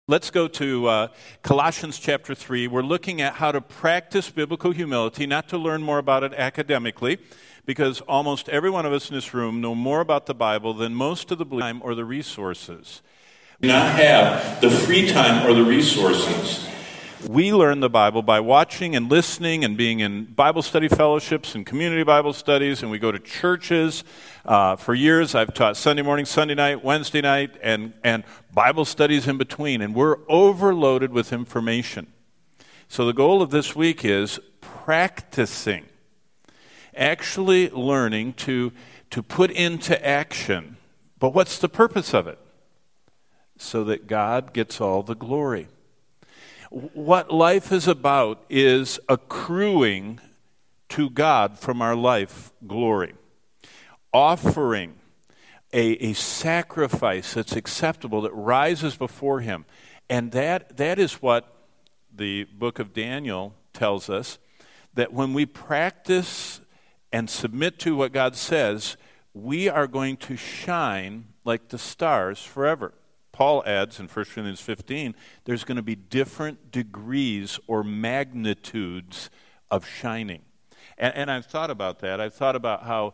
Let's go to Colossians chapter 3. We're looking at how to practice biblical humility, not to learn more about it academically, because almost every one of us in this room know more about the Bible than most of the time or the resources. We do not have the free time or the resources. We learn the Bible by watching and listening and being in Bible study fellowships and community Bible studies, and we go to churches. For years, I've taught Sunday morning, Sunday night, Wednesday night, and Bible studies in between, and we're overloaded with information. So the goal of this week is practicing, actually learning to put into action. But what's the purpose of it? So that God gets all the glory. What life is about is accruing to God from our life glory. Offering a sacrifice that's acceptable, that rises before Him. And that is what the book of Daniel tells us, that when we practice and submit to what God says, we are going to shine like the stars forever. Paul adds in 1 Corinthians 15, there's going to be different degrees or magnitudes of shining. And I've thought about that. I've thought about how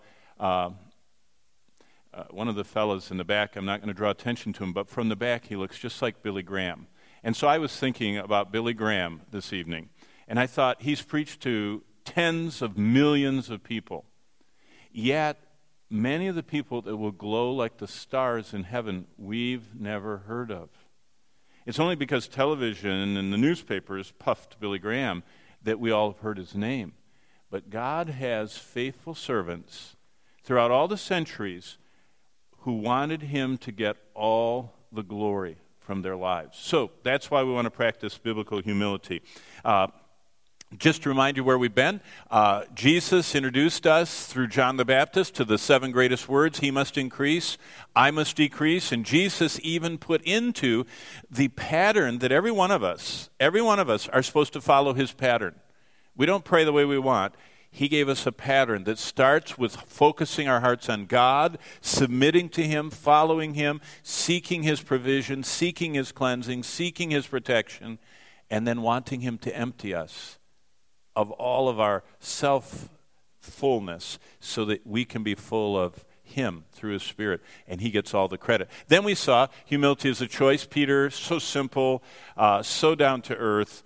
one of the fellows in the back, I'm not going to draw attention to him, but from the back he looks just like Billy Graham. And so I was thinking about Billy Graham this evening, and I thought he's preached to tens of millions of people. Yet, many of the people that will glow like the stars in heaven, we've never heard of. It's only because television and the newspapers puffed Billy Graham that we all have heard his name. But God has faithful servants throughout all the centuries who wanted him to get all the glory from their lives. So that's why we want to practice biblical humility. Just to remind you where we've been, Jesus introduced us through John the Baptist to the 7 greatest words. He must increase, I must decrease. And Jesus even put into the pattern that every one of us are supposed to follow his pattern. We don't pray the way we want. He gave us a pattern that starts with focusing our hearts on God, submitting to Him, following Him, seeking His provision, seeking His cleansing, seeking His protection, and then wanting Him to empty us of all of our self-fullness so that we can be full of Him through His Spirit, and He gets all the credit. Then we saw humility is a choice. Peter, so simple, so down to earth.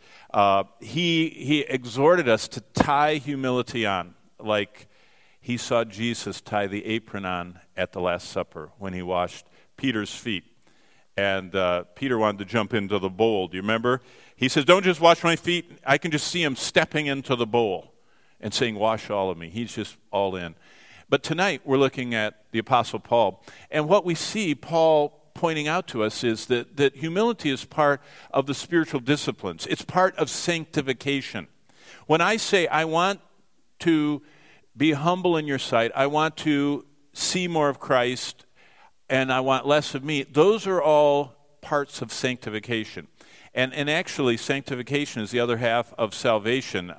He exhorted us to tie humility on, like he saw Jesus tie the apron on at the Last Supper when he washed Peter's feet. And Peter wanted to jump into the bowl. Do you remember? He says, don't just wash my feet. I can just see him stepping into the bowl and saying, wash all of me. He's just all in. But tonight we're looking at the Apostle Paul. And what we see Paul pointing out to us is that humility is part of the spiritual disciplines. It's part of sanctification. When I say I want to be humble in your sight, I want to see more of Christ, and I want less of me, those are all parts of sanctification. And actually, sanctification is the other half of salvation.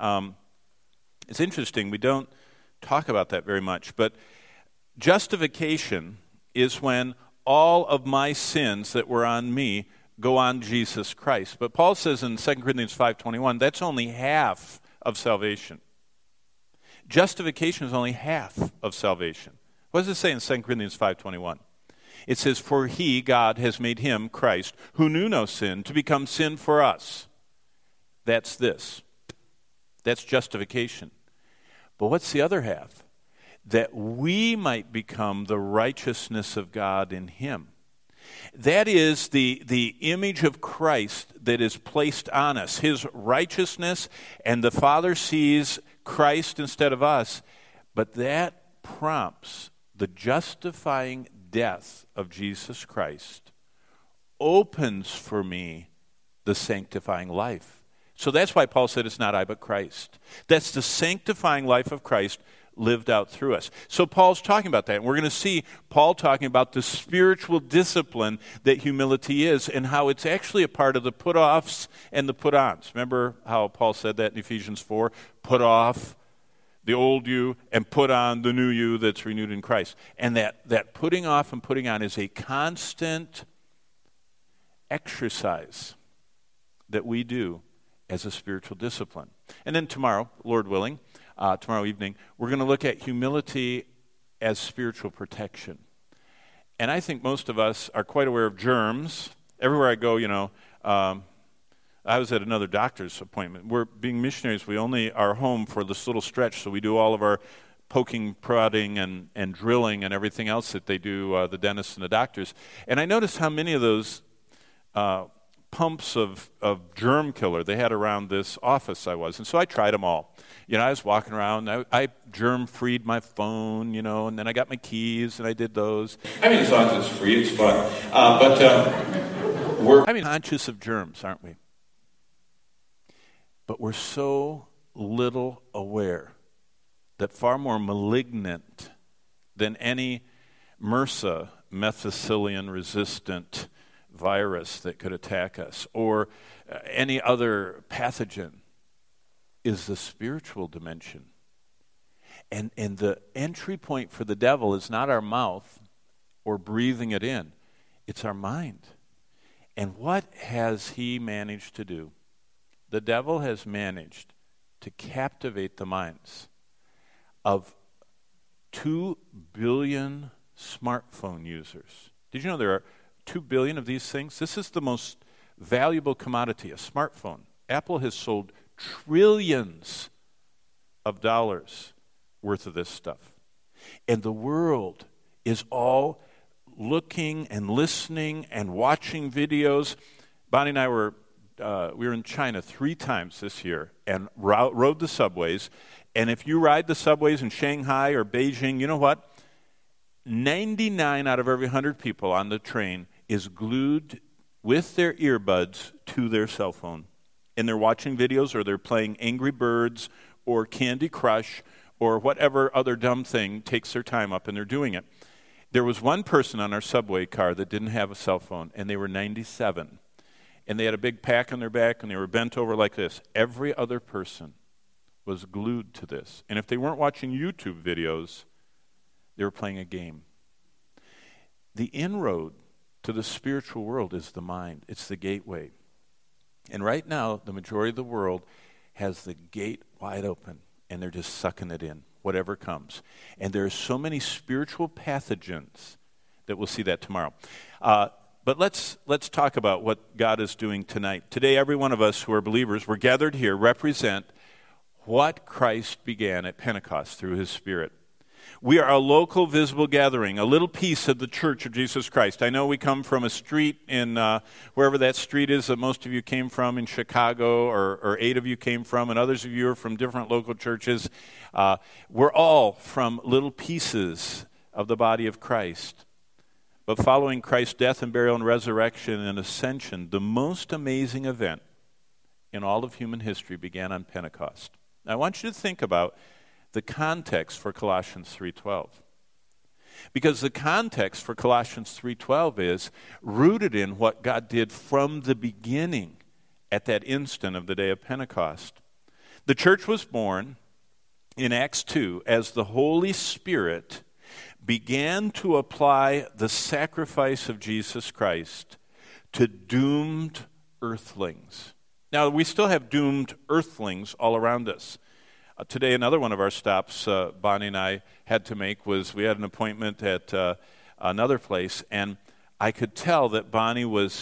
It's interesting, we don't talk about that very much, but justification is when all of my sins that were on me go on Jesus Christ. But Paul says in 2 Corinthians 5:21, that's only half of salvation. Justification is only half of salvation. What does it say in 2 Corinthians 5:21? It says, for he, God, has made him, Christ, who knew no sin, to become sin for us. That's this. That's justification. But what's the other half? That we might become the righteousness of God in him. That is the image of Christ that is placed on us, his righteousness, and the Father sees Christ instead of us. But that prompts the justifying death of Jesus Christ, opens for me the sanctifying life. So that's why Paul said it's not I but Christ. That's the sanctifying life of Christ lived out through us. So Paul's talking about that. And we're going to see Paul talking about the spiritual discipline that humility is and how it's actually a part of the put-offs and the put-ons. Remember how Paul said that in Ephesians 4? Put off the old you and put on the new you that's renewed in Christ. And that putting off and putting on is a constant exercise. that we do as a spiritual discipline. And then tomorrow, Lord willing, tomorrow evening, we're going to look at humility as spiritual protection. And I think most of us are quite aware of germs. Everywhere I go, I was at another doctor's appointment. We're being missionaries. We only are home for this little stretch, so we do all of our poking, prodding, and drilling and everything else that they do, the dentists and the doctors. And I noticed how many of those pumps of germ killer they had around this office I was. And so I tried them all. I was walking around. I germ-freed my phone, and then I got my keys, and I did those. As long as it's free, it's fun. We're conscious of germs, aren't we? But we're so little aware that far more malignant than any MRSA, methicillin-resistant virus that could attack us, or any other pathogen, is the spiritual dimension. And the entry point for the devil is not our mouth or breathing it in. It's our mind. And what has he managed to do? The devil has managed to captivate the minds of 2 billion smartphone users. Did you know there are 2 billion of these things? This is the most valuable commodity, a smartphone. Apple has sold trillions of dollars worth of this stuff. And the world is all looking and listening and watching videos. Bonnie and I we were in China 3 times this year and rode the subways. And if you ride the subways in Shanghai or Beijing, you know what? 99 out of every 100 people on the train is glued with their earbuds to their cell phone. And they're watching videos, or they're playing Angry Birds or Candy Crush or whatever other dumb thing takes their time up, and they're doing it. There was one person on our subway car that didn't have a cell phone, and they were 97. And they had a big pack on their back, and they were bent over like this. Every other person was glued to this. And if they weren't watching YouTube videos, they were playing a game. The inroad to the spiritual world is the mind. It's the gateway. And right now, the majority of the world has the gate wide open, and they're just sucking it in, whatever comes. And there are so many spiritual pathogens that we'll see that tomorrow. But let's talk about what God is doing tonight. Today, every one of us who are believers, we're gathered here, represent what Christ began at Pentecost through his Spirit. We are a local visible gathering, a little piece of the Church of Jesus Christ. I know we come from a street in wherever that street is that most of you came from in Chicago, or 8 of you came from, and others of you are from different local churches. We're all from little pieces of the body of Christ. But following Christ's death and burial and resurrection and ascension, the most amazing event in all of human history began on Pentecost. Now, I want you to think about the context for Colossians 3:12. Because the context for Colossians 3:12 is rooted in what God did from the beginning at that instant of the day of Pentecost. The church was born in Acts 2 as the Holy Spirit began to apply the sacrifice of Jesus Christ to doomed earthlings. Now, we still have doomed earthlings all around us. Today, another one of our stops Bonnie and I had to make was we had an appointment at another place, and I could tell that Bonnie was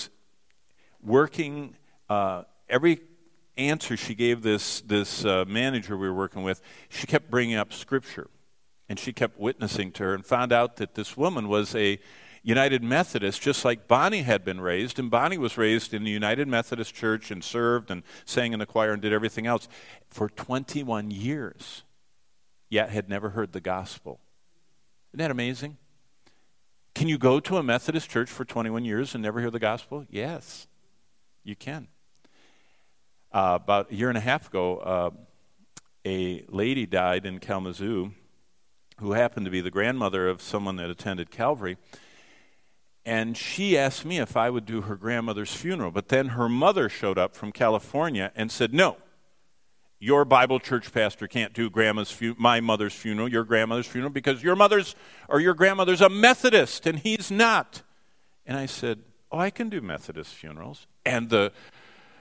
working. Every answer she gave this manager we were working with, she kept bringing up Scripture, and she kept witnessing to her, and found out that this woman was a United Methodist, just like Bonnie had been raised. And Bonnie was raised in the United Methodist Church and served and sang in the choir and did everything else for 21 years, yet had never heard the gospel. Isn't that amazing? Can you go to a Methodist church for 21 years and never hear the gospel? Yes, you can. About a year and a half ago, a lady died in Kalamazoo who happened to be the grandmother of someone that attended Calvary. And she asked me if I would do her grandmother's funeral. But then her mother showed up from California and said, no, your Bible church pastor can't do my mother's funeral, your grandmother's funeral, because your grandmother's a Methodist, and he's not. And I said, oh, I can do Methodist funerals. And the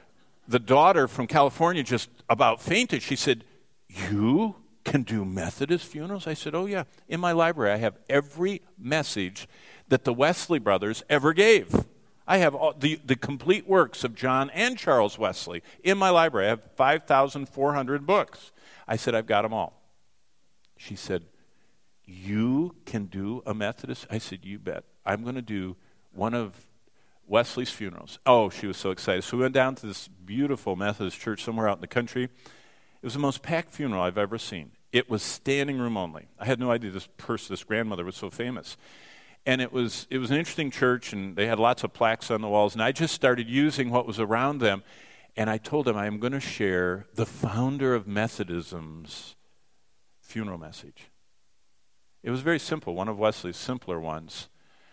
the daughter from California just about fainted. She said, "You can do Methodist funerals?" I said, "Oh, yeah. In my library, I have every message that the Wesley brothers ever gave. I have all the complete works of John and Charles Wesley in my library. I have 5,400 books." I said, "I've got them all." She said, "You can do a Methodist?" I said, "You bet. I'm going to do one of Wesley's funerals." Oh, she was so excited. So we went down to this beautiful Methodist church somewhere out in the country. It was the most packed funeral I've ever seen. It was standing room only. I had no idea this grandmother was so famous. And it was an interesting church, and they had lots of plaques on the walls, and I just started using what was around them. And I told them I am going to share the founder of Methodism's funeral message. It was very simple, one of Wesley's simpler ones.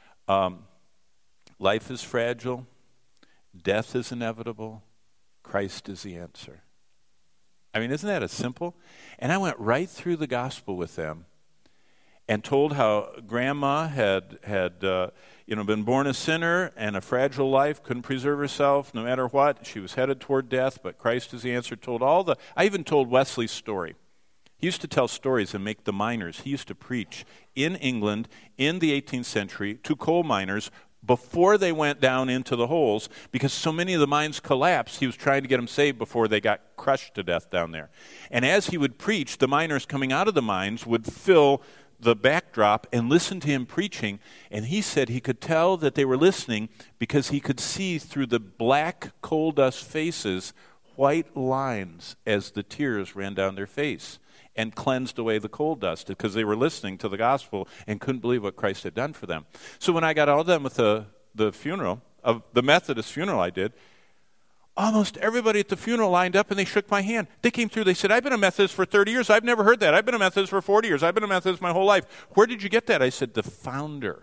Life is fragile. Death is inevitable. Christ is the answer. I mean, isn't that a simple? And I went right through the gospel with them and told how Grandma had been born a sinner and a fragile life, couldn't preserve herself no matter what. She was headed toward death, but Christ is the answer. I even told Wesley's story. He used to tell stories and make the miners. He used to preach in England in the 18th century to coal miners before they went down into the holes, because so many of the mines collapsed. He was trying to get them saved before they got crushed to death down there. And as he would preach, the miners coming out of the mines would fill the backdrop and listen to him preaching. And he said he could tell that they were listening because he could see through the black coal dust faces white lines as the tears ran down their face and cleansed away the coal dust, because they were listening to the gospel and couldn't believe what Christ had done for them. So when I got all done with the funeral, of the Methodist funeral I did, almost everybody at the funeral lined up and they shook my hand. They came through, they said, "I've been a Methodist for 30 years. I've never heard that. I've been a Methodist for 40 years. I've been a Methodist my whole life. Where did you get that?" I said, "The founder.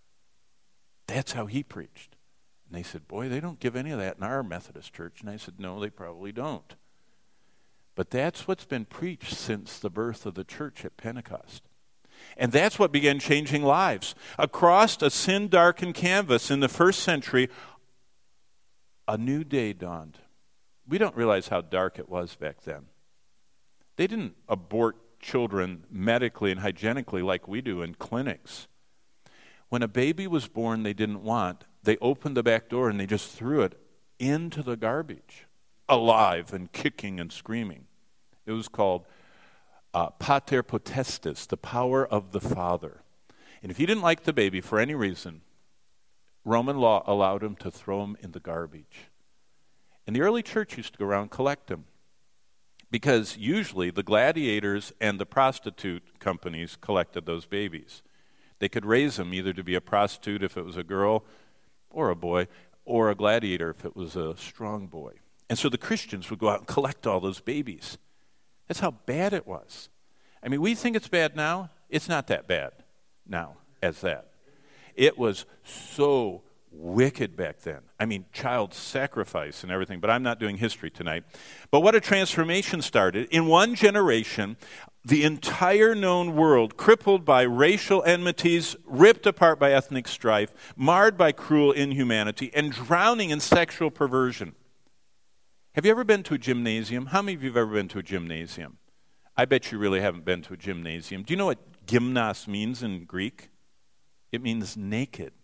That's how he preached." And they said, "Boy, they don't give any of that in our Methodist church." And I said, "No, they probably don't. But that's what's been preached since the birth of the church at Pentecost." And that's what began changing lives. Across a sin-darkened canvas in the first century, a new day dawned. We don't realize how dark it was back then. They didn't abort children medically and hygienically like we do in clinics. When a baby was born they didn't want, they opened the back door and they just threw it into the garbage, alive and kicking and screaming. It was called pater potestas, the power of the Father. And if you didn't like the baby for any reason, Roman law allowed him to throw him in the garbage. And the early church used to go around and collect them, because usually the gladiators and the prostitute companies collected those babies. They could raise them either to be a prostitute if it was a girl or a boy, or a gladiator if it was a strong boy. And so the Christians would go out and collect all those babies. That's how bad it was. I mean, we think it's bad now. It's not that bad now as that. It was so wicked back then. I mean, child sacrifice and everything, but I'm not doing history tonight. But what a transformation started. In one generation, the entire known world, crippled by racial enmities, ripped apart by ethnic strife, marred by cruel inhumanity, and drowning in sexual perversion. Have you ever been to a gymnasium? How many of you have ever been to a gymnasium? I bet you really haven't been to a gymnasium. Do you know what gymnos means in Greek? It means naked.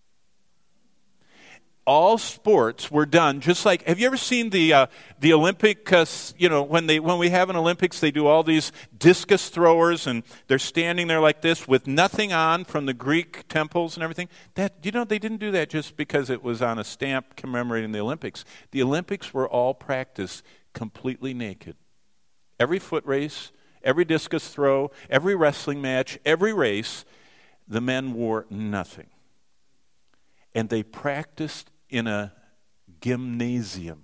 All sports were done just like, have you ever seen the Olympic, when we have an Olympics, they do all these discus throwers and they're standing there like this with nothing on from the Greek temples and everything. They didn't do that just because it was on a stamp commemorating the Olympics. The Olympics were all practiced completely naked. Every foot race, every discus throw, every wrestling match, every race, the men wore nothing. And they practiced in a gymnasium,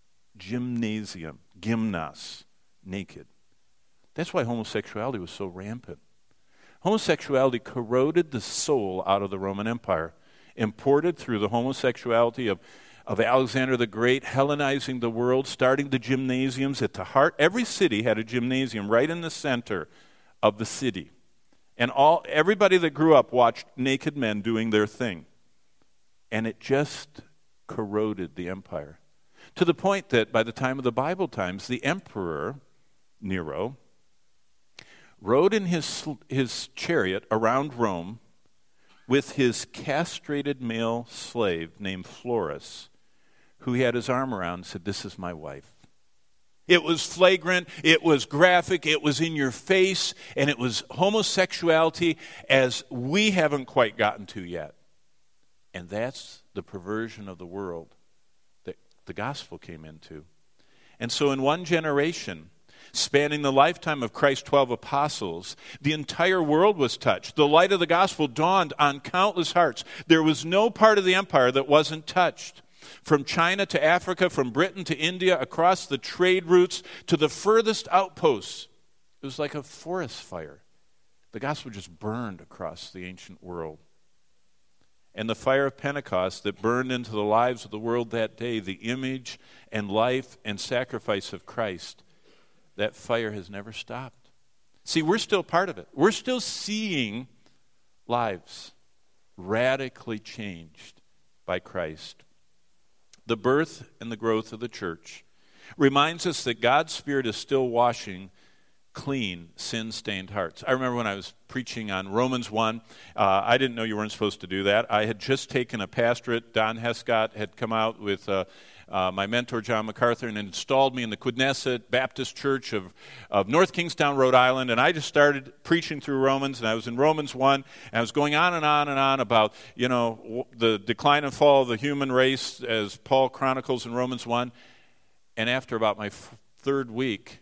gymnos, naked. That's why homosexuality was so rampant. Homosexuality corroded the soul out of the Roman Empire, imported through the homosexuality of Alexander the Great, Hellenizing the world, starting the gymnasiums at the heart. Every city had a gymnasium right in the center of the city. And everybody that grew up watched naked men doing their thing. And it just corroded the empire. to the point that by the time of the Bible times, the emperor, Nero, rode in his chariot around Rome with his castrated male slave named Florus, who he had his arm around and said, "This is my wife." It was flagrant, it was graphic, it was in your face, and it was homosexuality as we haven't quite gotten to yet. And that's the perversion of the world that the gospel came into. And so in one generation, spanning the lifetime of Christ's 12 apostles, the entire world was touched. The light of the gospel dawned on countless hearts. There was no part of the empire that wasn't touched. From China to Africa, from Britain to India, across the trade routes to the furthest outposts. It was like a forest fire. The gospel just burned across the ancient world. And the fire of Pentecost that burned into the lives of the world that day, the image and life and sacrifice of Christ, that fire has never stopped. See, we're still part of it. We're still seeing lives radically changed by Christ. The birth and the growth of the church reminds us that God's Spirit is still washing clean, sin-stained hearts. I remember when I was preaching on Romans 1, I didn't know you weren't supposed to do that. I had just taken a pastorate. Don Hescott had come out with my mentor, John MacArthur, and installed me in the Quidnesset Baptist Church of North Kingstown, Rhode Island, and I just started preaching through Romans, and I was in Romans 1, and I was going on and on and on about, the decline and fall of the human race as Paul chronicles in Romans 1, and after about my third week,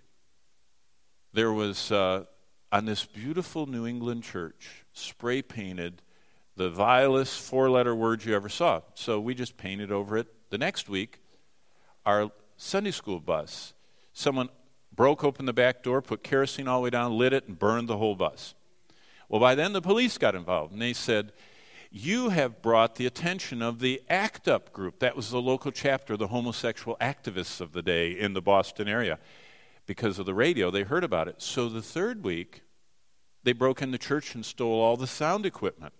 there was, on this beautiful New England church, spray-painted the vilest four-letter words you ever saw. So we just painted over it. The next week, our Sunday school bus, someone broke open the back door, put kerosene all the way down, lit it, and burned the whole bus. Well, by then the police got involved, and they said, "You have brought the attention of the ACT UP group." That was the local chapter of the homosexual activists of the day in the Boston area. Because of the radio, they heard about it. So the third week, they broke in the church and stole all the sound equipment.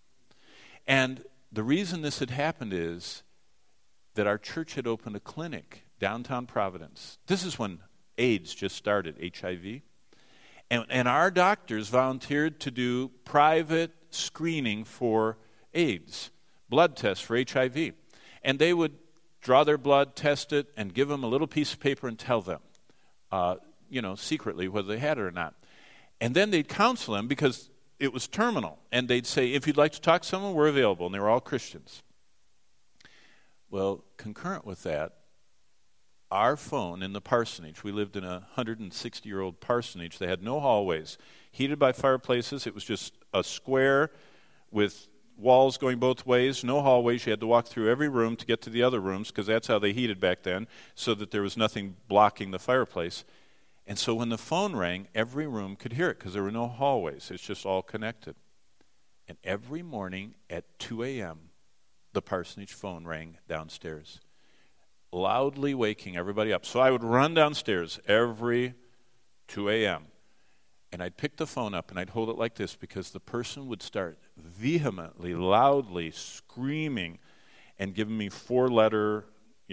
And the reason this had happened is that our church had opened a clinic downtown Providence. This is when AIDS just started, HIV. And our doctors volunteered to do private screening for AIDS, blood tests for HIV. And they would draw their blood, test it, and give them a little piece of paper and tell them, secretly whether they had it or not. And then they'd counsel them because it was terminal. And they'd say, "If you'd like to talk to someone, we're available." And they were all Christians. Well, concurrent with that, our phone in the parsonage, we lived in a 160-year-old parsonage. They had no hallways, heated by fireplaces. It was just a square with walls going both ways, no hallways. You had to walk through every room to get to the other rooms because that's how they heated back then, so that there was nothing blocking the fireplace. And so when the phone rang, every room could hear it because there were no hallways. It's just all connected. And every morning at 2 a.m., the parsonage phone rang downstairs, loudly waking everybody up. So I would run downstairs every 2 a.m., and I'd pick the phone up and I'd hold it like this because the person would start vehemently, loudly screaming and giving me four-letter,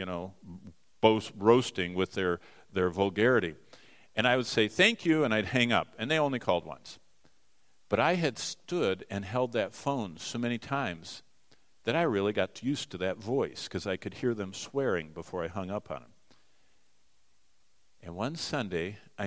roasting with their vulgarity. And I would say, "Thank you," and I'd hang up. And they only called once. But I had stood and held that phone so many times that I really got used to that voice because I could hear them swearing before I hung up on them. And one Sunday, I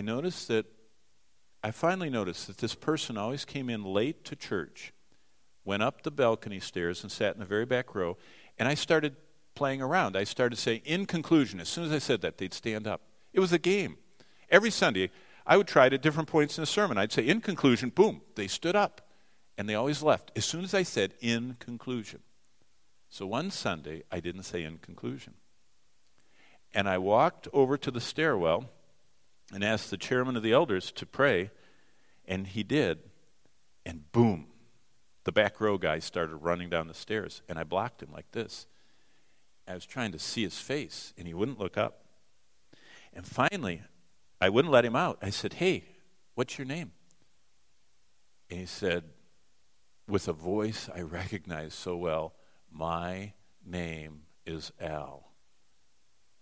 finally noticed that this person always came in late to church, went up the balcony stairs and sat in the very back row, and I started playing around. I started saying, "In conclusion," as soon as I said that, they'd stand up. It was a game. Every Sunday, I would try it at different points in the sermon. I'd say, "In conclusion," boom, they stood up, and they always left as soon as I said, "In conclusion." So one Sunday, I didn't say "in conclusion." And I walked over to the stairwell and asked the chairman of the elders to pray, and he did, and boom, the back row guy started running down the stairs, and I blocked him like this. I was trying to see his face, and he wouldn't look up. And finally, I wouldn't let him out. I said, "Hey, what's your name?" And he said, with a voice I recognized so well, "My name is Al."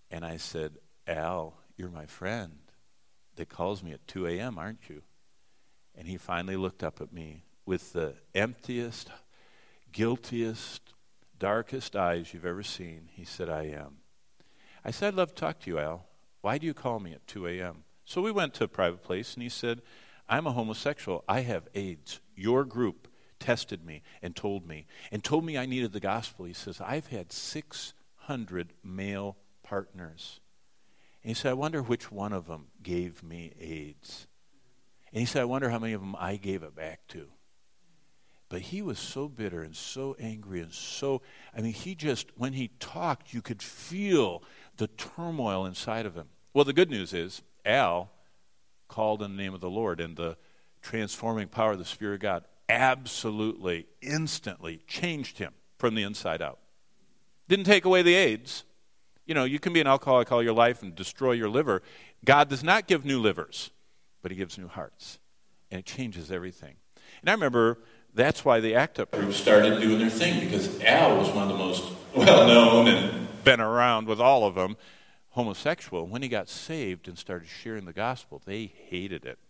And I said, Al, you're my friend that calls me at 2 a.m., aren't you? And he finally looked up at me with the emptiest, guiltiest, darkest eyes you've ever seen. He said, I am. I said, I'd love to talk to you, Al. Why do you call me at 2 a.m.? So we went to a private place, and he said, I'm a homosexual. I have AIDS. Your group tested me and told me I needed the gospel. He says, I've had 600 male partners. And he said, I wonder which one of them gave me AIDS. And he said, I wonder how many of them I gave it back to. But he was so bitter and so angry and he just, when he talked, you could feel the turmoil inside of him. Well, the good news is, Al called in the name of the Lord, and the transforming power of the Spirit of God absolutely, instantly changed him from the inside out. Didn't take away the AIDS. You know, you can be an alcoholic all your life and destroy your liver. God does not give new livers, but he gives new hearts. And it changes everything. And I remember that's why the ACT UP group started doing their thing, because Al was one of the most well-known and been around with all of them, homosexual. When he got saved and started sharing the gospel, they hated it.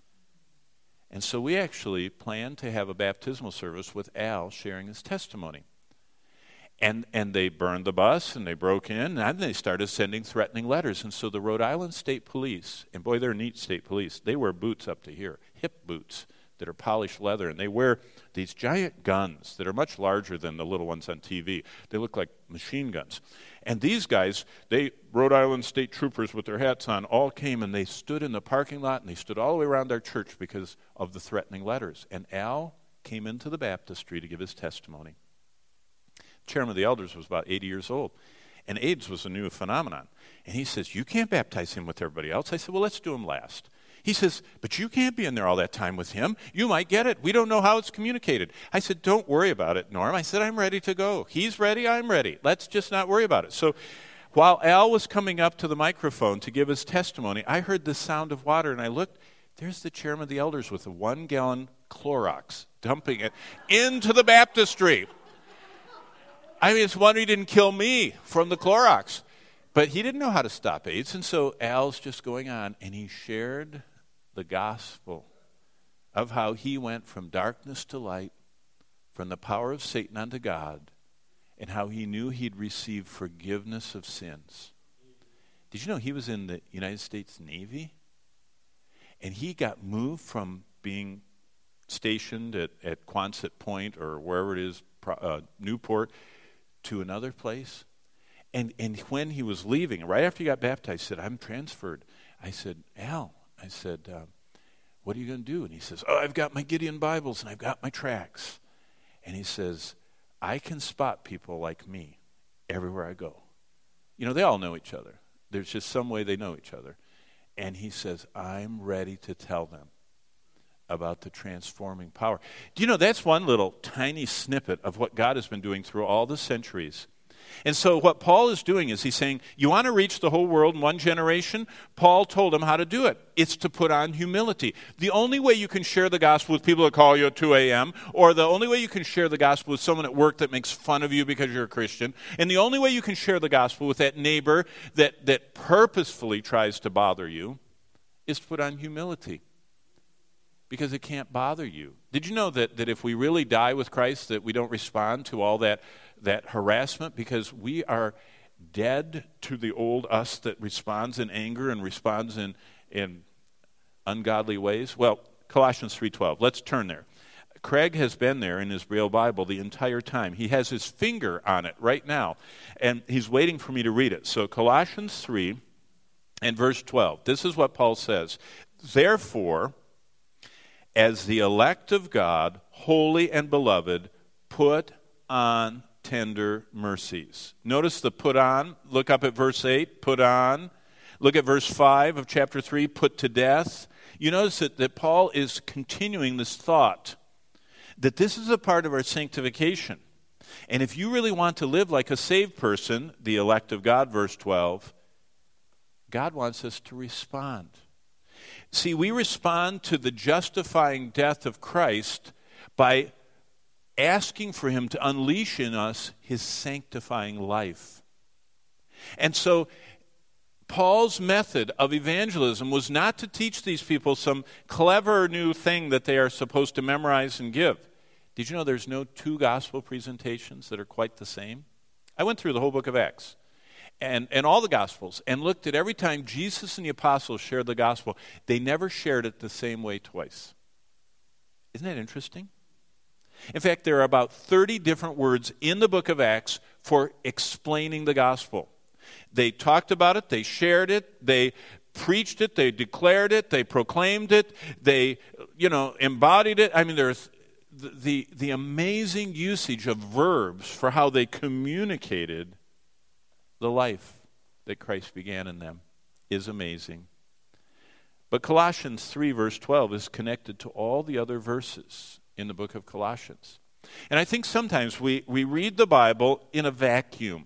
And so we actually planned to have a baptismal service with Al sharing his testimony. And they burned the bus, and they broke in, and then they started sending threatening letters. And so the Rhode Island State Police, and boy, they're neat state police, they wear boots up to here, hip boots that are polished leather, and they wear these giant guns that are much larger than the little ones on TV. They look like machine guns. And these guys, Rhode Island State troopers with their hats on, all came, and they stood in the parking lot, and they stood all the way around our church because of the threatening letters. And Al came into the baptistry to give his testimony. Chairman of the elders was about 80 years old, and AIDS was a new phenomenon. And he says, you can't baptize him with everybody else. I said, well, let's do him last. He says, but you can't be in there all that time with him. You might get it. We don't know how it's communicated. I said, don't worry about it, Norm. I said, I'm ready to go. He's ready, I'm ready. Let's just not worry about it. So while Al was coming up to the microphone to give his testimony, I heard the sound of water, and I looked. There's the chairman of the elders with a 1-gallon Clorox, dumping it into the baptistry. I mean, it's a wonder he didn't kill me from the Clorox. But he didn't know how to stop AIDS, and so Al's just going on, and he shared the gospel of how he went from darkness to light, from the power of Satan unto God, and how he knew he'd receive forgiveness of sins. Did you know he was in the United States Navy? And he got moved from being stationed at Quonset Point or wherever it is, Newport, to another place. And when he was leaving, right after he got baptized, he said, I'm transferred. I said, Al, what are you going to do? And he says, I've got my Gideon Bibles and I've got my tracts. And he says, I can spot people like me everywhere I go. You know, they all know each other. There's just some way they know each other. And he says, I'm ready to tell them about the transforming power. Do you know, that's one little tiny snippet of what God has been doing through all the centuries. And so what Paul is doing is he's saying, you want to reach the whole world in one generation? Paul told him how to do it. It's to put on humility. The only way you can share the gospel with people that call you at 2 a.m., or the only way you can share the gospel with someone at work that makes fun of you because you're a Christian, and the only way you can share the gospel with that neighbor that purposefully tries to bother you is to put on humility. Because it can't bother you. Did you know that if we really die with Christ, that we don't respond to all that harassment? Because we are dead to the old us that responds in anger and responds in ungodly ways. Well, Colossians 3:12. Let's turn there. Craig has been there in his Braille Bible the entire time. He has his finger on it right now, and he's waiting for me to read it. So Colossians 3 and verse 12. This is what Paul says. Therefore, as the elect of God, holy and beloved, put on tender mercies. Notice the put on. Look up at verse 8, put on. Look at verse 5 of chapter 3, put to death. You notice that Paul is continuing this thought that this is a part of our sanctification. And if you really want to live like a saved person, the elect of God, verse 12, God wants us to respond. See, we respond to the justifying death of Christ by asking for him to unleash in us his sanctifying life. And so Paul's method of evangelism was not to teach these people some clever new thing that they are supposed to memorize and give. Did you know there's no two gospel presentations that are quite the same? I went through the whole book of Acts and all the gospels and looked at every time Jesus and the apostles shared the gospel. They never shared it the same way twice. Isn't that interesting? In fact, there are about 30 different words in the book of Acts for explaining the gospel. They talked about it, they shared it, they preached it, they declared it, they proclaimed it, they, embodied it. I mean, there's the amazing usage of verbs for how they communicated the life that Christ began in them is amazing. But Colossians 3, verse 12 is connected to all the other verses in the book of Colossians. And I think sometimes we read the Bible in a vacuum.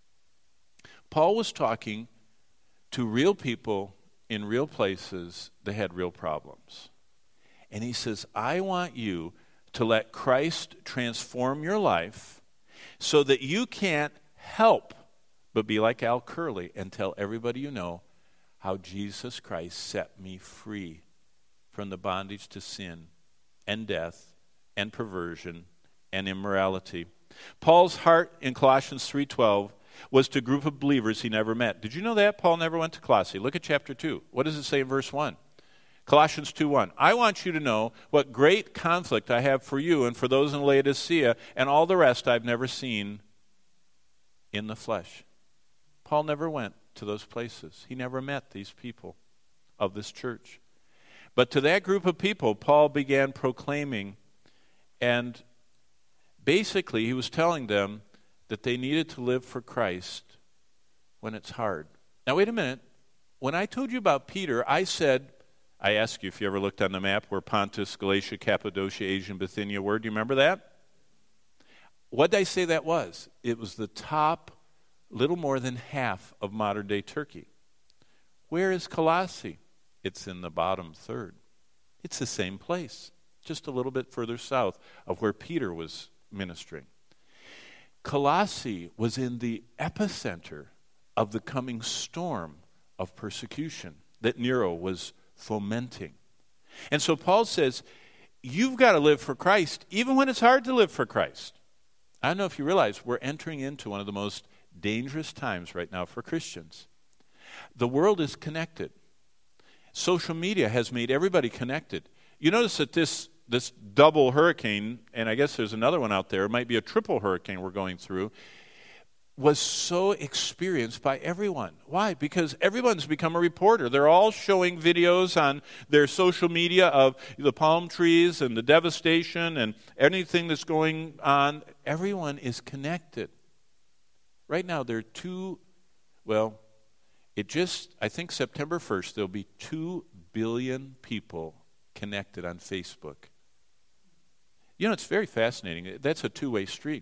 Paul was talking to real people in real places that had real problems. And he says, I want you to let Christ transform your life so that you can't help but be like Al Curley and tell everybody you know how Jesus Christ set me free from the bondage to sin and death and perversion and immorality. Paul's heart in Colossians 3:12 was to a group of believers he never met. Did you know that? Paul never went to Colossae. Look at chapter 2. What does it say in verse 1? Colossians 2:1. I want you to know what great conflict I have for you and for those in Laodicea and all the rest I've never seen in the flesh. Paul never went to those places. He never met these people of this church. But to that group of people, Paul began proclaiming, and basically he was telling them that they needed to live for Christ when it's hard. Now wait a minute. When I told you about Peter, I asked you if you ever looked on the map where Pontus, Galatia, Cappadocia, Asia, and Bithynia were. Do you remember that? What did I say that was? It was the top, little more than half of modern-day Turkey. Where is Colossae? It's in the bottom third. It's the same place, just a little bit further south of where Peter was ministering. Colossae was in the epicenter of the coming storm of persecution that Nero was fomenting. And so Paul says, you've got to live for Christ, even when it's hard to live for Christ. I don't know if you realize we're entering into one of the most dangerous times right now for Christians. The world is connected. Social media has made everybody connected. You notice that this double hurricane, and I guess there's another one out there, it might be a triple hurricane we're going through, was so experienced by everyone. Why? Because everyone's become a reporter. They're all showing videos on their social media of the palm trees and the devastation and anything that's going on. Everyone is connected. Right now, there are I think September 1st, there'll be 2 billion people connected on Facebook. You know, it's very fascinating. That's a two-way street.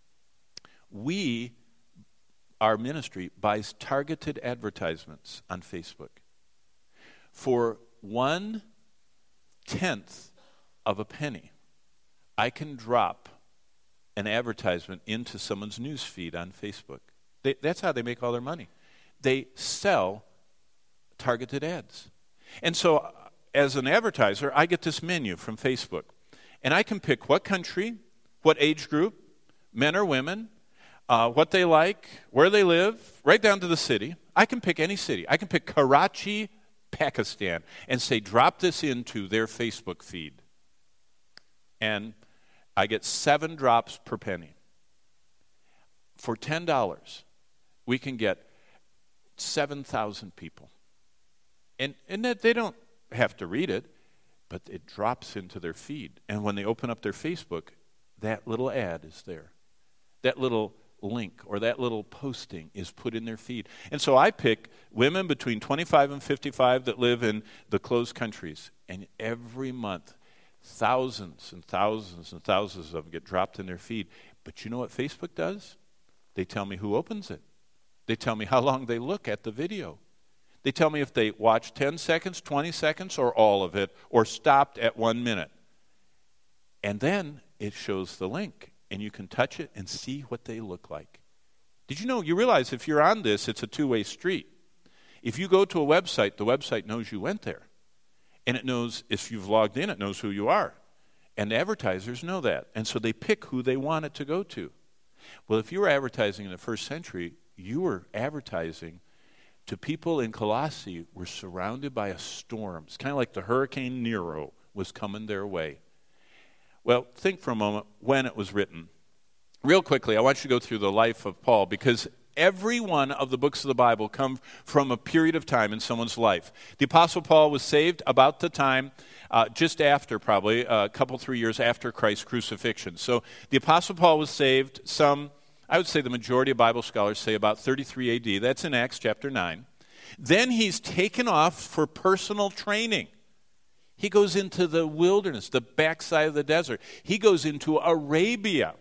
Our ministry buys targeted advertisements on Facebook. For 1/10 of a penny, I can drop an advertisement into someone's news feed on Facebook. That's how they make all their money. They sell targeted ads. And so as an advertiser, I get this menu from Facebook. And I can pick what country, what age group, men or women, what they like, where they live, right down to the city. I can pick any city. I can pick Karachi, Pakistan, and say, drop this into their Facebook feed. And I get 7 drops per penny. For $10, we can get 7,000 people. And that they don't have to read it, but it drops into their feed. And when they open up their Facebook, that little ad is there. That little link or that little posting is put in their feed. And so I pick women between 25 and 55 that live in the closed countries. And every month, thousands and thousands and thousands of them get dropped in their feed. But you know what Facebook does? They tell me who opens it. They tell me how long they look at the video. They tell me if they watch 10 seconds, 20 seconds, or all of it, or stopped at 1 minute. And then it shows the link, and you can touch it and see what they look like. Did you know, you realize if you're on this, it's a two-way street. If you go to a website, the website knows you went there. And it knows, if you've logged in, it knows who you are. And advertisers know that. And so they pick who they want it to go to. Well, if you were advertising in the first century, you were advertising to people in Colossae were surrounded by a storm. It's kind of like the Hurricane Nero was coming their way. Well, think for a moment when it was written. Real quickly, I want you to go through the life of Paul, because every one of the books of the Bible come from a period of time in someone's life. The Apostle Paul was saved about the time, just after probably, a couple, 3 years after Christ's crucifixion. So the Apostle Paul was saved I would say the majority of Bible scholars say about 33 AD. That's in Acts chapter 9. Then he's taken off for personal training. He goes into the wilderness, the backside of the desert. He goes into Arabia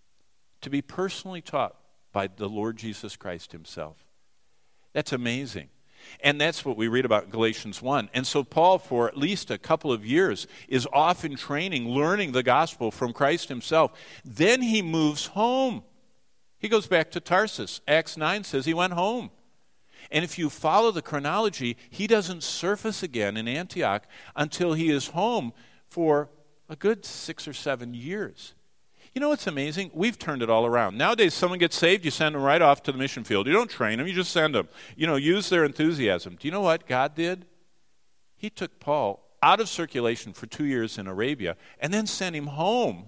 to be personally taught by the Lord Jesus Christ himself. That's amazing. And that's what we read about in Galatians 1. And so Paul, for at least a couple of years, is off in training, learning the gospel from Christ himself. Then he moves home. He goes back to Tarsus. Acts 9 says he went home. And if you follow the chronology, he doesn't surface again in Antioch until he is home for a good 6 or 7 years. You know what's amazing? We've turned it all around. Nowadays, someone gets saved, you send them right off to the mission field. You don't train them, you just send them. Use their enthusiasm. Do you know what God did? He took Paul out of circulation for 2 years in Arabia and then sent him home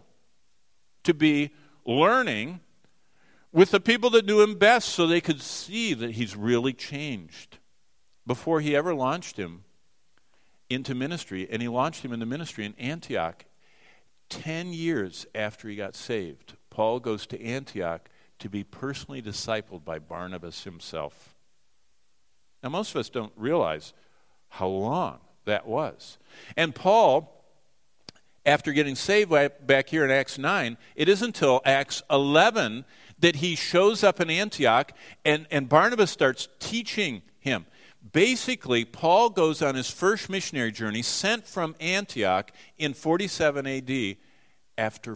to be learning with the people that knew him best so they could see that he's really changed before he ever launched him into ministry. And he launched him into ministry in Antioch. 10 years after he got saved, Paul goes to Antioch to be personally discipled by Barnabas himself. Now, most of us don't realize how long that was. And Paul, after getting saved back here in Acts 9, it isn't until Acts 11 that he shows up in Antioch and Barnabas starts teaching him. Basically, Paul goes on his first missionary journey, sent from Antioch in 47 AD after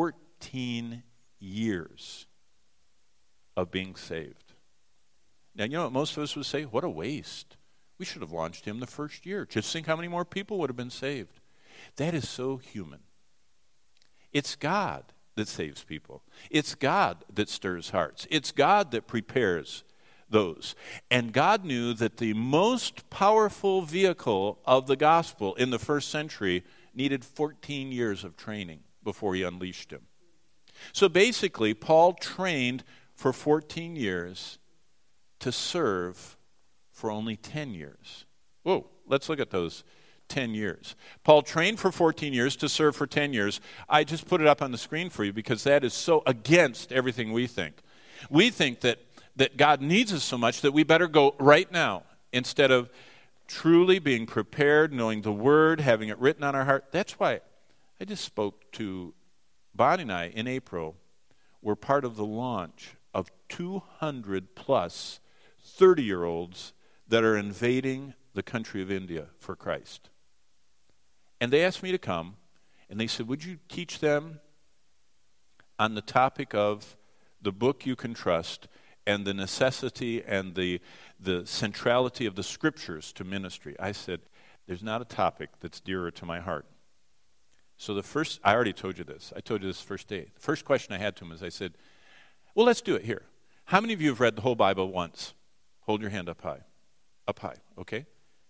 14 years of being saved. Now, you know what most of us would say? What a waste. We should have launched him the first year. Just think how many more people would have been saved. That is so human. It's God that saves people. It's God that stirs hearts. It's God that prepares those. And God knew that the most powerful vehicle of the gospel in the first century needed 14 years of training before he unleashed him. So basically, Paul trained for 14 years to serve for only 10 years. Whoa, let's look at those 10 years. Paul trained for 14 years to serve for 10 years. I just put it up on the screen for you because that is so against everything we think. We think that God needs us so much that we better go right now instead of truly being prepared, knowing the Word, having it written on our heart. That's why I just spoke to Bonnie and I in April. We're part of the launch of 200 plus 30-year-olds that are invading the country of India for Christ. And they asked me to come, and they said, would you teach them on the topic of the book you can trust and the necessity and the centrality of the scriptures to ministry? I said, there's not a topic that's dearer to my heart. So I already told you this. I told you this first day. The first question I had to him is I said, well, let's do it here. How many of you have read the whole Bible once? Hold your hand up high. Up high, okay?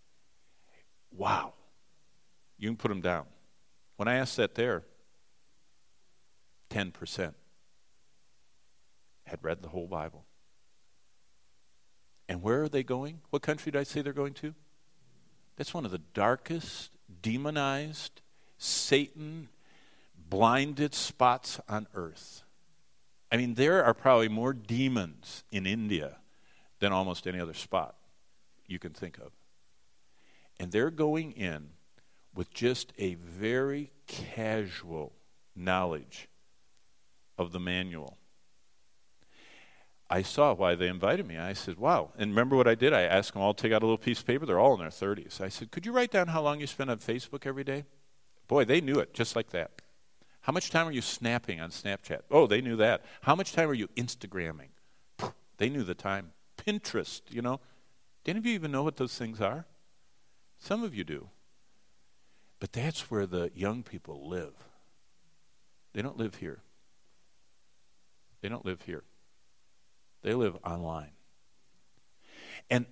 Wow. You can put them down. When I asked that there, 10% had read the whole Bible. And where are they going? What country did I say they're going to? That's one of the darkest, demonized, Satan-blinded spots on earth. I mean, there are probably more demons in India than almost any other spot you can think of. And they're going in with just a very casual knowledge of the manual. I saw why they invited me. I said, wow. And remember what I did? I asked them all to take out a little piece of paper. They're all in their 30s. I said, could you write down how long you spend on Facebook every day? Boy, they knew it just like that. How much time are you snapping on Snapchat? Oh, they knew that. How much time are you Instagramming? They knew the time. Pinterest, Do any of you even know what those things are? Some of you do. But that's where the young people live. They don't live here. They don't live here. They live online. And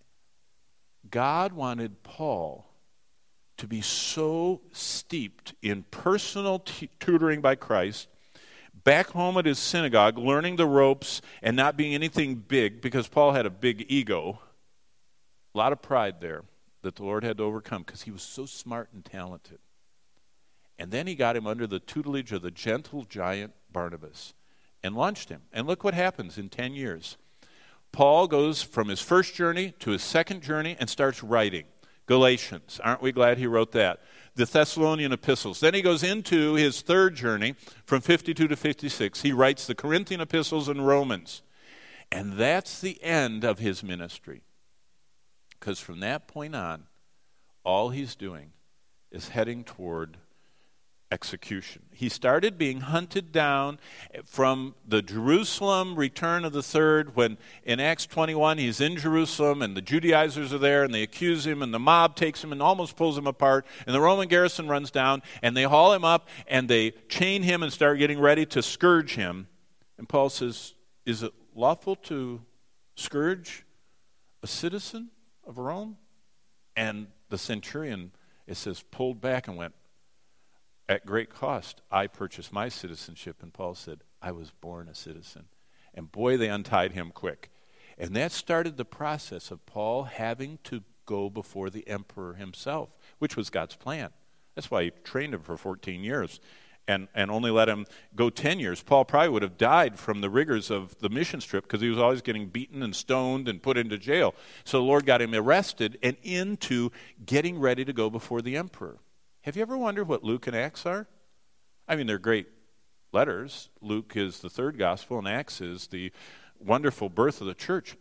God wanted Paul to be so steeped in personal tutoring by Christ, back home at his synagogue, learning the ropes and not being anything big, because Paul had a big ego, a lot of pride there that the Lord had to overcome because he was so smart and talented. And then he got him under the tutelage of the gentle giant Barnabas and launched him. And look what happens in 10 years. Paul goes from his first journey to his second journey and starts writing. Galatians, aren't we glad he wrote that? The Thessalonian epistles. Then he goes into his third journey from 52 to 56. He writes the Corinthian epistles and Romans. And that's the end of his ministry. Because from that point on, all he's doing is heading toward execution. He started being hunted down from the Jerusalem return of the third, when in Acts 21 he's in Jerusalem and the Judaizers are there and they accuse him and the mob takes him and almost pulls him apart and the Roman garrison runs down and they haul him up and they chain him and start getting ready to scourge him. And Paul says, is it lawful to scourge a citizen of Rome? And the centurion, it says, pulled back and went, at great cost, I purchased my citizenship. And Paul said, I was born a citizen. And boy, they untied him quick. And that started the process of Paul having to go before the emperor himself, which was God's plan. That's why he trained him for 14 years and only let him go 10 years. Paul probably would have died from the rigors of the mission trip because he was always getting beaten and stoned and put into jail. So the Lord got him arrested and into getting ready to go before the emperor. Have you ever wondered what Luke and Acts are? I mean, they're great letters. Luke is the third gospel, and Acts is the wonderful birth of the church.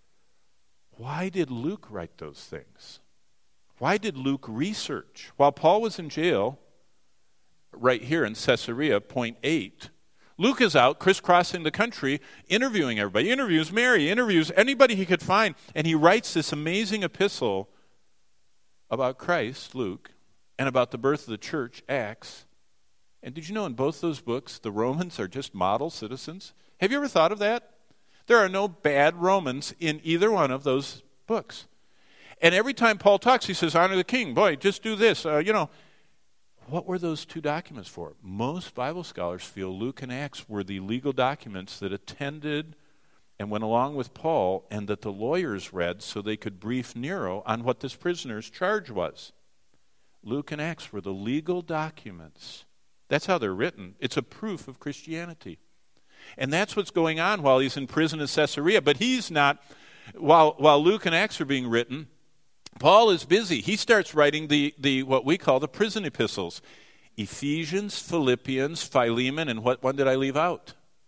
Why did Luke write those things? Why did Luke research? While Paul was in jail, right here in Caesarea, point 8, Luke is out crisscrossing the country, interviewing everybody. He interviews Mary, interviews anybody he could find, and he writes this amazing epistle about Christ, Luke, and about the birth of the church, Acts. And did you know in both those books, the Romans are just model citizens? Have you ever thought of that? There are no bad Romans in either one of those books. And every time Paul talks, he says, honor the king. Boy, just do this. What were those two documents for? Most Bible scholars feel Luke and Acts were the legal documents that attended and went along with Paul and that the lawyers read so they could brief Nero on what this prisoner's charge was. Luke and Acts were the legal documents. That's how they're written. It's a proof of Christianity. And that's what's going on while he's in prison in Caesarea. But he's not, while Luke and Acts are being written, Paul is busy. He starts writing the what we call the prison epistles. Ephesians, Philippians, Philemon, and what one did I leave out?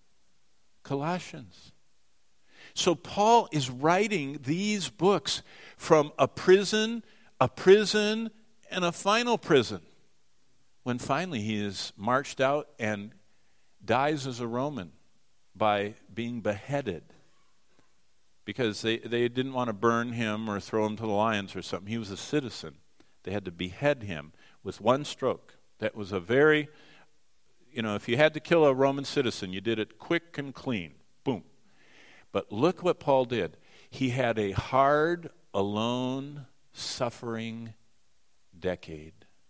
Colossians. So Paul is writing these books from a prison, and a final prison, when finally he is marched out and dies as a Roman by being beheaded because they didn't want to burn him or throw him to the lions or something. He was a citizen. They had to behead him with one stroke. That was a very, if you had to kill a Roman citizen, you did it quick and clean. Boom. But look what Paul did. He had a hard, alone, suffering decade.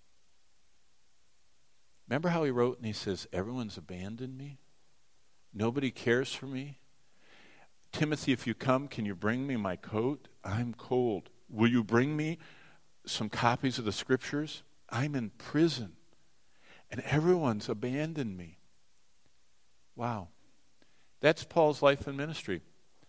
Remember how he wrote and he says, everyone's abandoned me? Nobody cares for me? Timothy, if you come, can you bring me my coat? I'm cold. Will you bring me some copies of the scriptures? I'm in prison and everyone's abandoned me. Wow. That's Paul's life and ministry.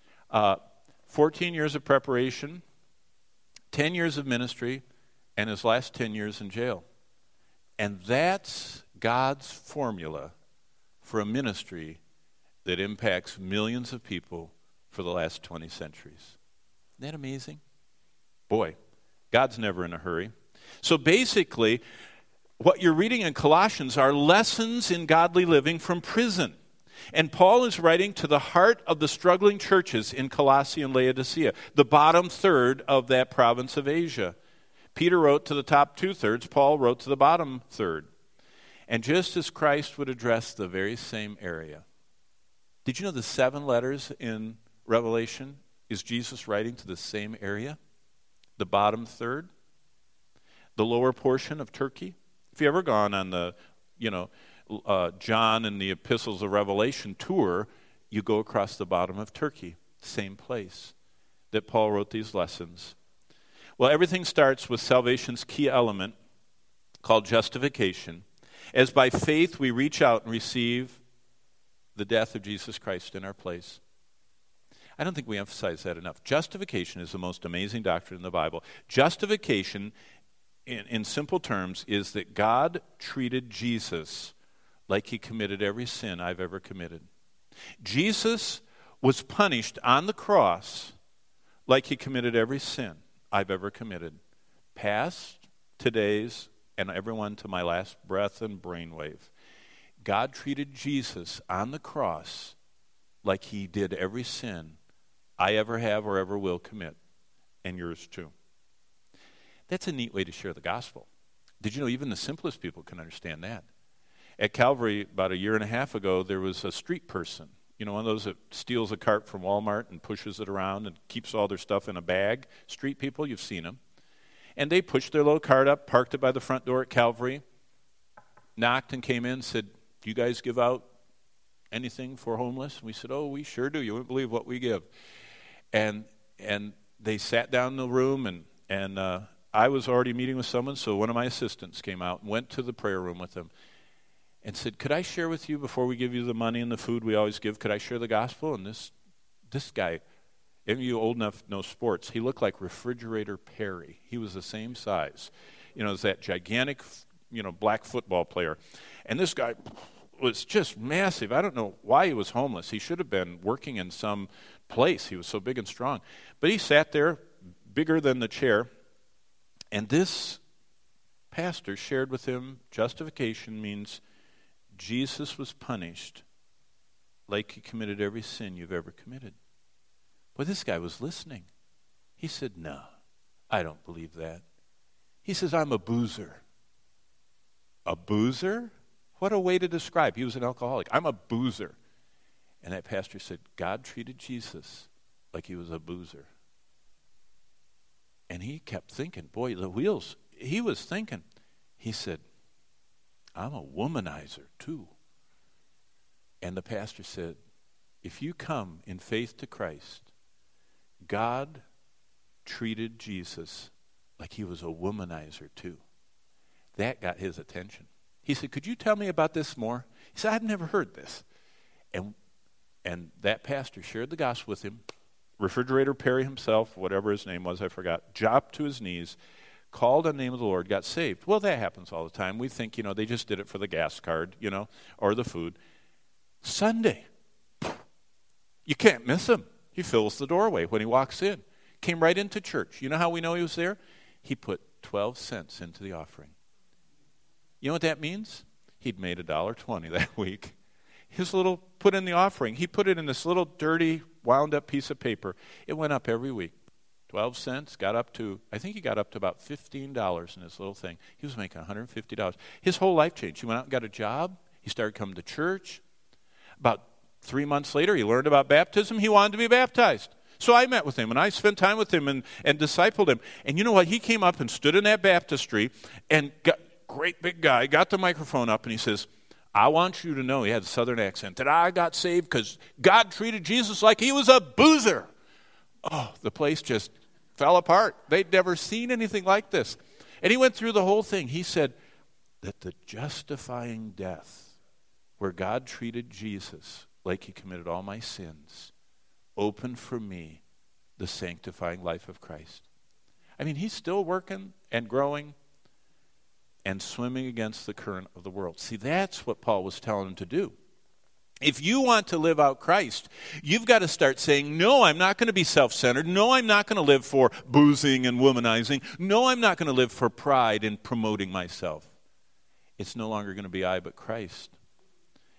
14 years of preparation, 10 years of ministry, and his last 10 years in jail. And that's God's formula for a ministry that impacts millions of people for the last 20 centuries. Isn't that amazing? Boy, God's never in a hurry. So basically, what you're reading in Colossians are lessons in godly living from prison. And Paul is writing to the heart of the struggling churches in Colossae and Laodicea, the bottom third of that province of Asia. Peter wrote to the top two-thirds, Paul wrote to the bottom third. And just as Christ would address the very same area. Did you know the 7 letters in Revelation is Jesus writing to the same area? The bottom third? The lower portion of Turkey? If you've ever gone on the, John and the Epistles of Revelation tour, you go across the bottom of Turkey, same place that Paul wrote these lessons. Well, everything starts with salvation's key element called justification, as by faith we reach out and receive the death of Jesus Christ in our place. I don't think we emphasize that enough. Justification is the most amazing doctrine in the Bible. Justification, in simple terms, is that God treated Jesus like he committed every sin I've ever committed. Jesus was punished on the cross like he committed every sin I've ever committed. Past, today's, and everyone to my last breath and brainwave. God treated Jesus on the cross like he did every sin I ever have or ever will commit, and yours too. That's a neat way to share the gospel. Did you know even the simplest people can understand that? At Calvary, about 1.5 years ago, there was a street person. One of those that steals a cart from Walmart and pushes it around and keeps all their stuff in a bag. Street people, you've seen them. And they pushed their little cart up, parked it by the front door at Calvary, knocked and came in and said, "Do you guys give out anything for homeless?" And we said, "Oh, we sure do. You wouldn't believe what we give." And they sat down in the room, and I was already meeting with someone, so one of my assistants came out and went to the prayer room with them and said, "Could I share with you before we give you the money and the food we always give, could I share the gospel?" And this guy, if you old enough to know sports, he looked like Refrigerator Perry. He was the same size, as that gigantic, black football player. And this guy was just massive. I don't know why he was homeless. He should have been working in some place. He was so big and strong. But he sat there, bigger than the chair, and this pastor shared with him justification means Jesus was punished like he committed every sin you've ever committed. Well, this guy was listening. He said, "No, I don't believe that." He says, "I'm a boozer." A boozer? What a way to describe. He was an alcoholic. "I'm a boozer." And that pastor said, God treated Jesus like he was a boozer. And he kept thinking, boy, the wheels, he was thinking. He said, "I'm a womanizer too." And the pastor said, if you come in faith to Christ, God treated Jesus like he was a womanizer too. That got his attention. He said, "Could you tell me about this more?" He said, "I've never heard this." And that pastor shared the gospel with him. Refrigerator Perry himself, whatever his name was, I forgot, dropped to his knees, called on the name of the Lord, got saved. Well, that happens all the time. We think, they just did it for the gas card, or the food. Sunday, you can't miss him. He fills the doorway when he walks in. Came right into church. You know how we know he was there? He put 12 cents into the offering. You know what that means? He'd made $1.20 that week. His little put in the offering. He put it in this little dirty, wound up piece of paper. It went up every week. 12 cents, I think he got up to about $15 in his little thing. He was making $150. His whole life changed. He went out and got a job. He started coming to church. About 3 months later, he learned about baptism. He wanted to be baptized. So I met with him, and I spent time with him and discipled him. And you know what? He came up and stood in that baptistry, and great big guy, got the microphone up, and he says, "I want you to know," he had a southern accent, "that I got saved because God treated Jesus like he was a boozer." Oh, the place just fell apart. They'd never seen anything like this. And he went through the whole thing. He said that the justifying death, where God treated Jesus like he committed all my sins, opened for me the sanctifying life of Christ. I mean, he's still working and growing and swimming against the current of the world. See, that's what Paul was telling him to do. If you want to live out Christ, you've got to start saying, no, I'm not going to be self-centered. No, I'm not going to live for boozing and womanizing. No, I'm not going to live for pride and promoting myself. It's no longer going to be I, but Christ.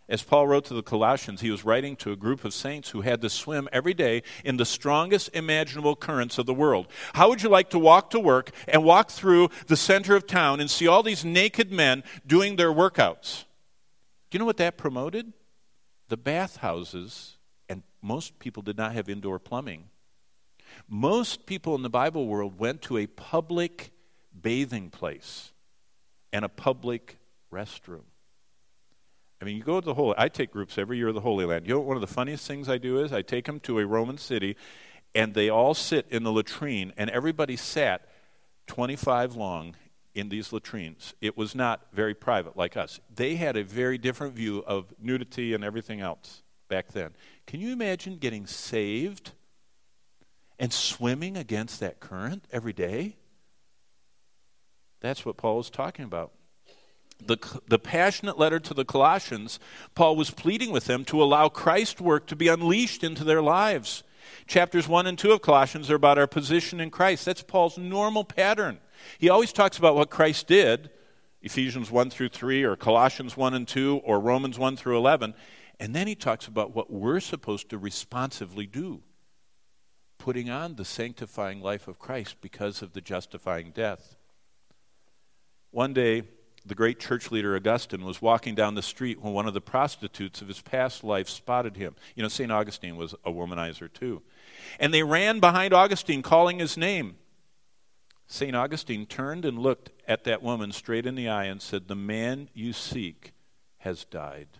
As Paul wrote to the Colossians, he was writing to a group of saints who had to swim every day in the strongest imaginable currents of the world. How would you like to walk to work and walk through the center of town and see all these naked men doing their workouts? Do you know what that promoted? The bathhouses, and most people did not have indoor plumbing. Most people in the Bible world went to a public bathing place and a public restroom. I mean, you go to the Holy, I take groups every year to the Holy Land. You know what one of the funniest things I do is? I take them to a Roman city, and they all sit in the latrine, and everybody sat 25 long in these latrines. It was not very private like us. They had a very different view of nudity and everything else back then. Can you imagine getting saved and swimming against that current every day? That's what Paul was talking about. The passionate letter to the Colossians, Paul was pleading with them to allow Christ's work to be unleashed into their lives. Chapters 1 and 2 of Colossians are about our position in Christ. That's Paul's normal pattern. He always talks about what Christ did, Ephesians 1 through 3, or Colossians 1 and 2, or Romans 1 through 11. And then he talks about what we're supposed to responsively do, putting on the sanctifying life of Christ because of the justifying death. One day, the great church leader Augustine was walking down the street when one of the prostitutes of his past life spotted him. You know, St. Augustine was a womanizer too. And they ran behind Augustine, calling his name. St. Augustine turned and looked at that woman straight in the eye and said, "The man you seek has died."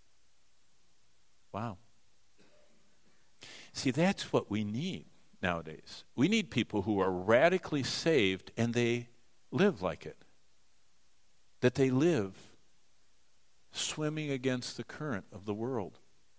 Wow. See, that's what we need nowadays. We need people who are radically saved and they live like it. That they live swimming against the current of the world.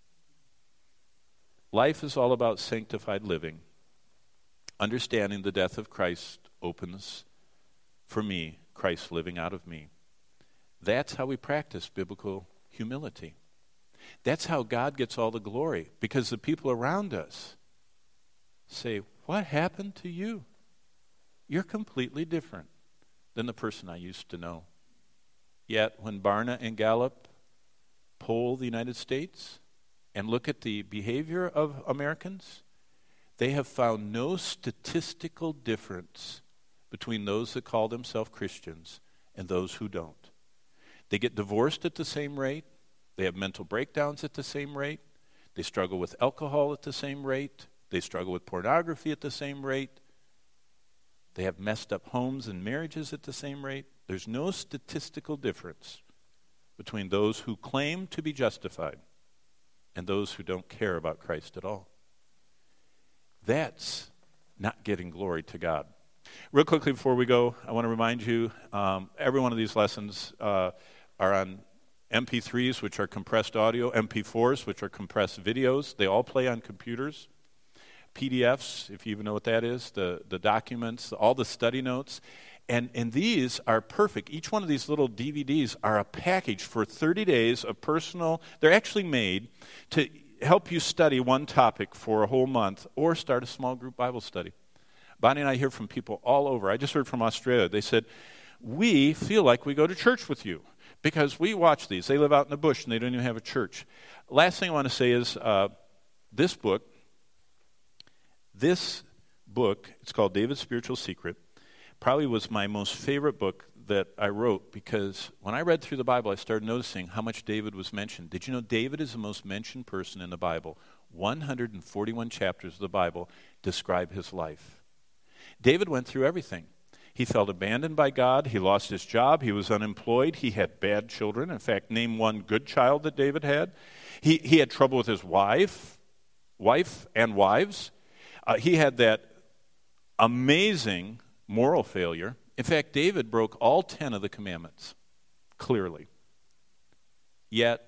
Life is all about sanctified living. Understanding the death of Christ opens, for me, Christ living out of me. That's how we practice biblical humility. That's how God gets all the glory, because the people around us say, "What happened to you? You're completely different than the person I used to know." Yet when Barna and Gallup poll the United States and look at the behavior of Americans, they have found no statistical difference between those that call themselves Christians and those who don't. They get divorced at the same rate. They have mental breakdowns at the same rate. They struggle with alcohol at the same rate. They struggle with pornography at the same rate. They have messed up homes and marriages at the same rate. There's no statistical difference between those who claim to be justified and those who don't care about Christ at all. That's not getting glory to God. Real quickly before we go, I want to remind you, every one of these lessons are on MP3s, which are compressed audio, MP4s, which are compressed videos. They all play on computers. PDFs, if you even know what that is, the documents, all the study notes. And these are perfect. Each one of these little DVDs are a package for 30 days of personal. They're actually made to help you study one topic for a whole month or start a small group Bible study. Bonnie and I hear from people all over. I just heard from Australia. They said, "We feel like we go to church with you because we watch these." They live out in the bush and they don't even have a church. Last thing I want to say is this book, it's called David's Spiritual Secret, probably was my most favorite book that I wrote, because when I read through the Bible, I started noticing how much David was mentioned. Did you know David is the most mentioned person in the Bible? 141 chapters of the Bible describe his life. David went through everything. He felt abandoned by God. He lost his job. He was unemployed. He had bad children. In fact, name one good child that David had. He had trouble with his wife and wives. He had that amazing moral failure. In fact, David broke all 10 of the commandments, clearly. Yet,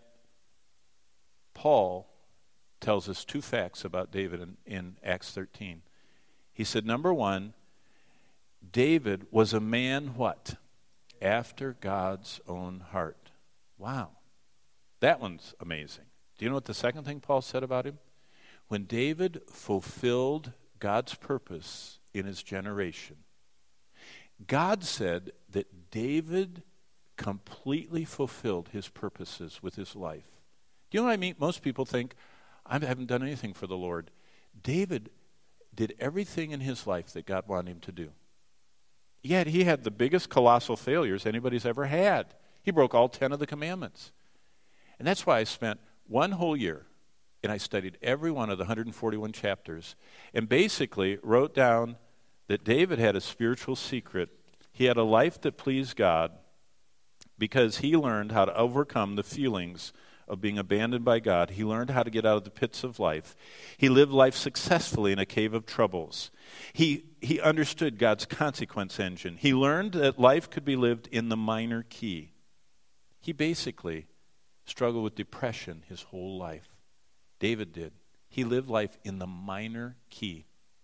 Paul tells us two facts about David in Acts 13. He said, number one, David was a man, what? After God's own heart. Wow. That one's amazing. Do you know what the second thing Paul said about him? When David fulfilled God's purpose in his generation, God said that David completely fulfilled his purposes with his life. Do you know what I mean? Most people think, I haven't done anything for the Lord. David did everything in his life that God wanted him to do. Yet he had the biggest colossal failures anybody's ever had. He broke all 10 of the commandments. And that's why I spent one whole year, and I studied every one of the 141 chapters, and basically wrote down that David had a spiritual secret. He had a life that pleased God because he learned how to overcome the feelings of being abandoned by God. He learned how to get out of the pits of life. He lived life successfully in a cave of troubles. He understood God's consequence engine. He learned that life could be lived in the minor key. He basically struggled with depression his whole life. David did. He lived life in the minor key.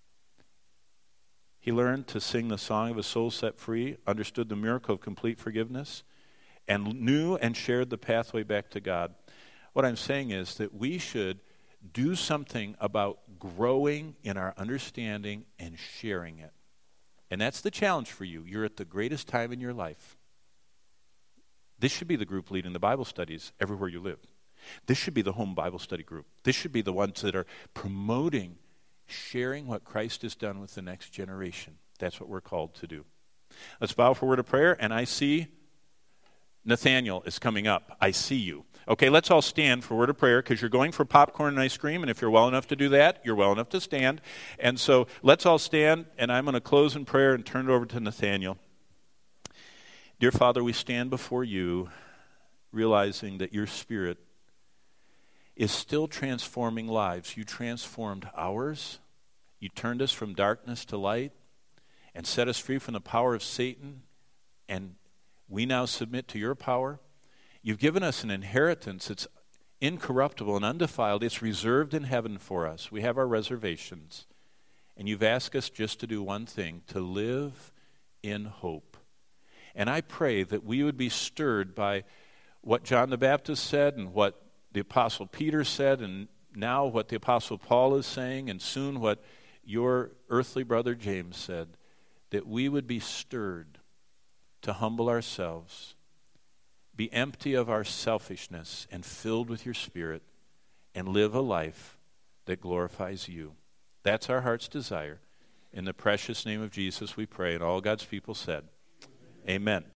He learned to sing the song of a soul set free, understood the miracle of complete forgiveness, and knew and shared the pathway back to God. What I'm saying is that we should do something about growing in our understanding and sharing it. And that's the challenge for you. You're at the greatest time in your life. This should be the group leading the Bible studies everywhere you live. This should be the home Bible study group. This should be the ones that are promoting, sharing what Christ has done with the next generation. That's what we're called to do. Let's bow for a word of prayer, and I see Nathaniel is coming up. I see you. Okay, let's all stand for a word of prayer because you're going for popcorn and ice cream, and if you're well enough to do that, you're well enough to stand. And so let's all stand, and I'm going to close in prayer and turn it over to Nathaniel. Dear Father, we stand before you realizing that your Spirit is still transforming lives. You transformed ours. You turned us from darkness to light and set us free from the power of Satan, and we now submit to your power. You've given us an inheritance. It's incorruptible and undefiled. It's reserved in heaven for us. We have our reservations. And you've asked us just to do one thing, to live in hope. And I pray that we would be stirred by what John the Baptist said and what the Apostle Peter said, and now what the Apostle Paul is saying, and soon what your earthly brother James said, that we would be stirred to humble ourselves, be empty of our selfishness and filled with your Spirit, and live a life that glorifies you. That's our heart's desire. In the precious name of Jesus we pray, and all God's people said, Amen.